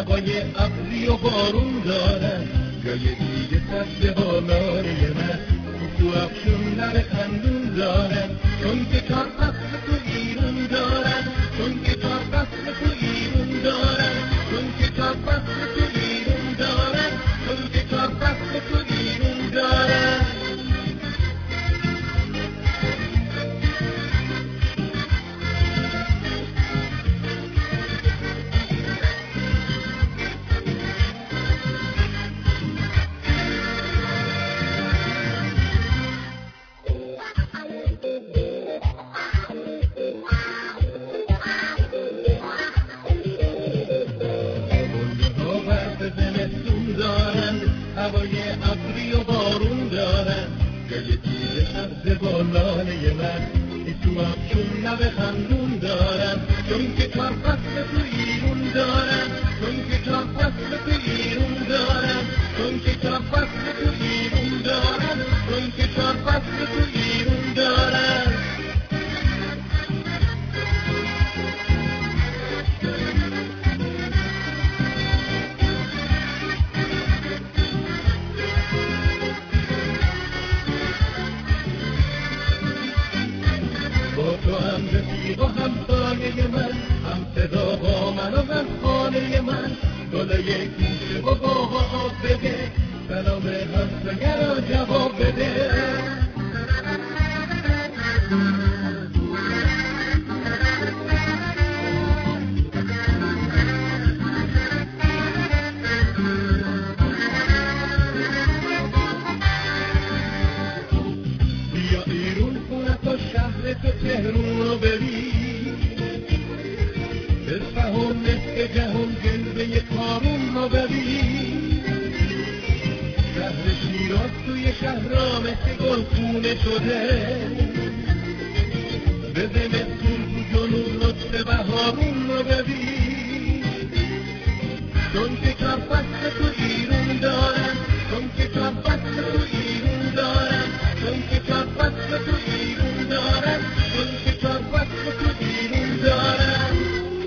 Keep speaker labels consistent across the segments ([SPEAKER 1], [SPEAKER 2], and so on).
[SPEAKER 1] هوای ابری و بارون دارن، جای دیگه سبز بالای من تو افشون لب خندون دارن، چون که 4 فصل تو ایرون دارن، چون که 4 فصل تو ایرون دارن، چون که 4 فصل تو ایرون دارن، چون که 4 فصل تو ایرون دارن. هوای ابری و بارون دارن، جای تیره سبز بالای من تو افشون لب خندون دارن، چون که 4 فصل تو ایرون دارن، چون که 4 فصل تو ایرون دارن، چون که 4 فصل تو ایرون دارن، چون که 4 فصل تو ایرون دارن. تو هم رفیق و هم سایه من، هم صدا با من و هم خانه من، گل یک گوشه و باها آب بده، سلام همسایه را جواب بده. تو تهرون رو ببین، اصفهان نصف جهان جلوه کارون رو ببین، شهر شیراز توی شهرها مثل گلخونه شده، به زمستون تو جنوب لطف بهارون رو ببین، چون که 4 فصل تو ایرون دارن، چون که 4 فصل تو ایرون دارن، چون که 4 فصل تو ایرون دارن، چون که 4 فصل تو ایرون دارن.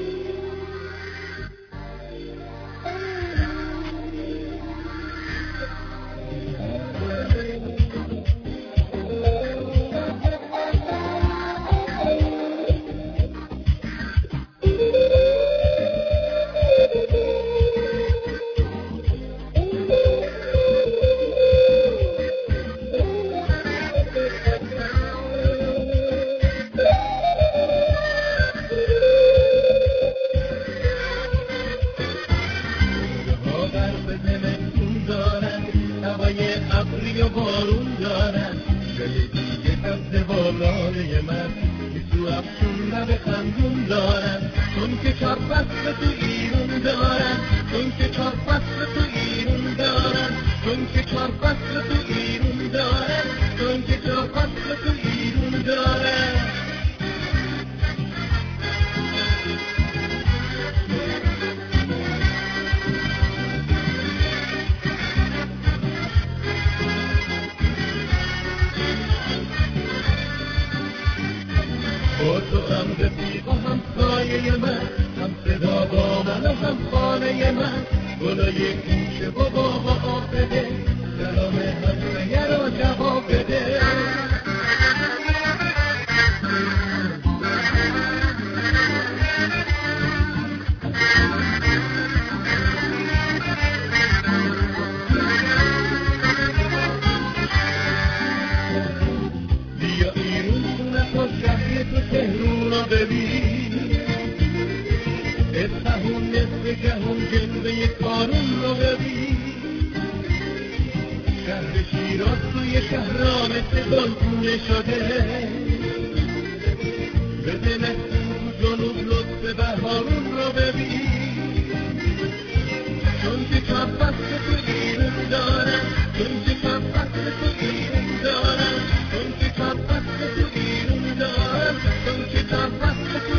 [SPEAKER 1] هوای ابری و بارون دارن، جای دیگه سبز بالای من تو افشون لب خندون دارن، چون که 4 فصل تو ایرون دارن، چون که 4 فصل تو ایرون دارن، چون که 4 فصل تو ایرون دارن، چون که 4 فصل تو ایرون دارن. با تو هم رفیق و هم سایه من، هم صدا با من و هم خانه من، گل یک گوشه و باغ آب بده، سلام همسایه را جواب بده. بیا ایرون خونه تو شهر تو تهرون رو ببین، اصفهان نصف جهان جلوه کارون رو ببین، شهر شیراز توی شهرها مثل گلخونه شده، به زمستون تو جنوب لطف بهارون رو ببین، چون که 4 فصل تو ایرون دارن، چون که 4 فصل تو ایرون دارن، چون که 4 فصل تو ایرون دارن، چون که 4 فصل تو